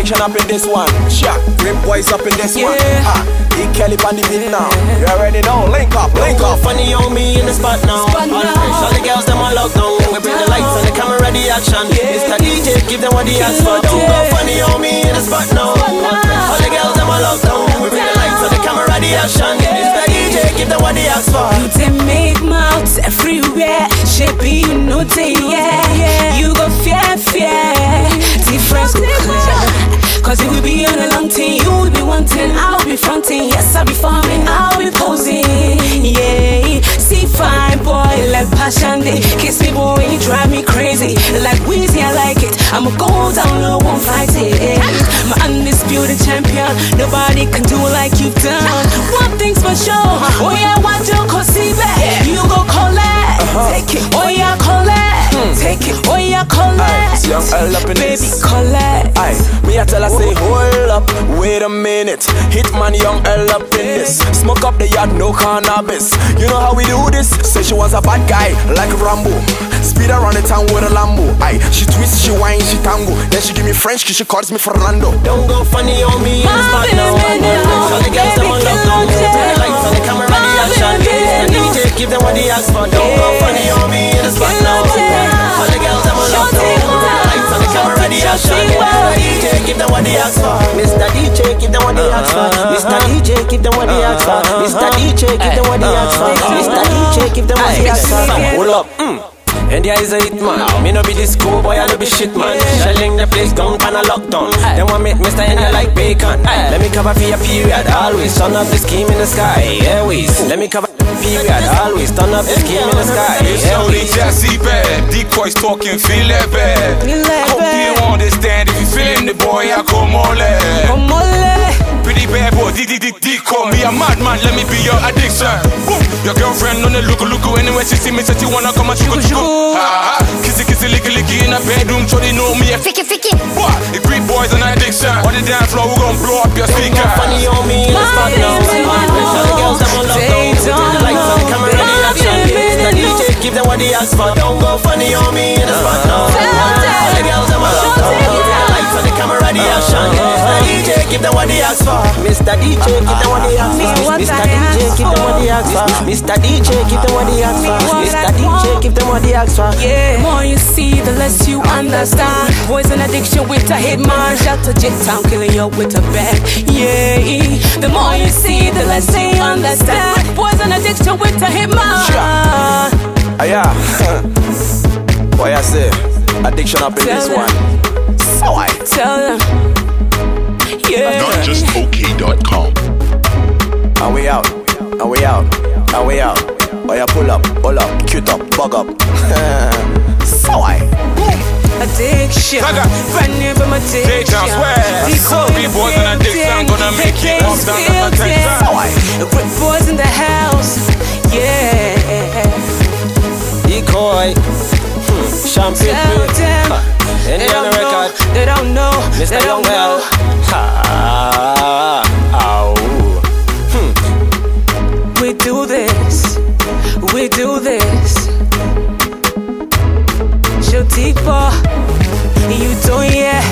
Addiction up in this one. Shot. Rip boys up in this one. E. Kelly on the beat now. You already know. Link up. Funny on me in the spot now. All the girls them on lockdown. We bring the lights and the camera ready action. Mr. DJ, give them what they ask for. Don't go funny on me in the spot now. All the girls them on lockdown. We bring the lights and the camera ready action. Mr. DJ, give them what they ask for. You can make mouths everywhere. Shape you know they You go fear. Difference go clear. Cause it will be on a long thing. You will be wanting, I'll be fronting. Yes, I'll be farming, I'll be posing. Yeah, see fine boy like passion. They kiss me boy, you drive me crazy. Like Weezy, I like it. I'ma go down low, won't fight it. I'm an undisputed champion. Nobody can do like you've done. One thing's for sure. Oh yeah, one do cause see back. You go collect. Take it. Oh yeah, collect. Take it. Oh yeah, collect. Young L up in baby, this. collect. Aye, me I tell her say hold up, wait a minute. Hitman Young L up in this. Smoke up the yard, no cannabis. You know how we do this? Say she was a bad guy, like Rambo. Speed around the town with a Lambo. Aye, she twists, she whine, she tango. Then she give me French kiss, she calls me Fernando. Don't go funny on me in the spot now. All the girls them on lockdown. We bring the lights and the camera ready action. Mr. DJ, give them what they ask for. Don't go funny on me in the spot now. All the girls them on lockdown. We bring the lights and the camera ready action. Mr. DJ, give them what they ask for. Mr. DJ, give them what they ask for. Mr. DJ, give them what they ask for. Mr. DJ, give them what they ask for. Mr. DJ, give them what they ask for. Hold up. And there is a hit man. Me no be this cool boy, I no be shit man. Shelling the place down pan a lockdown. Then one make Mr. Enya like bacon. Let me cover for your period. Always turn up the scheme in the sky. Airways. Let me cover period. Always turn up the scheme in the sky. It's only Jesse bad. Decoys talking, feel that bad. Hope you understand. If you feeling the boy, I come on. Pretty bad boy, call me a madman, let me be your addiction. Boom. Your girlfriend on the look, anyway she see me, said she wanna come and chuku. Kissy, licky in a bedroom, so they know me a ficky. What? The Greek boys an addiction. On the dance floor, we gon' blow up your speaker. Funny on me in the spot now. All the girls them on lockdown. We turn the lights on, the camera ready action. Mr. DJ, give them what they ask for. Don't go funny on me in the spot now. All the girls them on lockdown. We turn the lights on, the camera ready action. Mr. DJ, give them what they ask for. Mr. DJ, give them what they ask for. Mr. DJ, give them what they ask for. Mr. DJ, give them what they ask for. Mr. DJ, give them what they ask for. Yeah, the more you see, the less you understand. Poison addiction with a hitman. Shout to J-Town, killing you with a bag. Yeah, the more you see, the less you understand. Poison addiction with a hitman. Yeah. Boy, I say, addiction up in this one. So I tell them. Yeah. NotJustOK.com. And we out. Oh yeah, pull up, cute up, bug up. So I addiction, brand new from addiction. So big boys and addiction, gonna make it up down the protection. So I Brick boys in the house, yeah. Decoy, champagne, they don't know, they don't know, Mr. Young Well. We do this. Show deeper, you don't, yeah.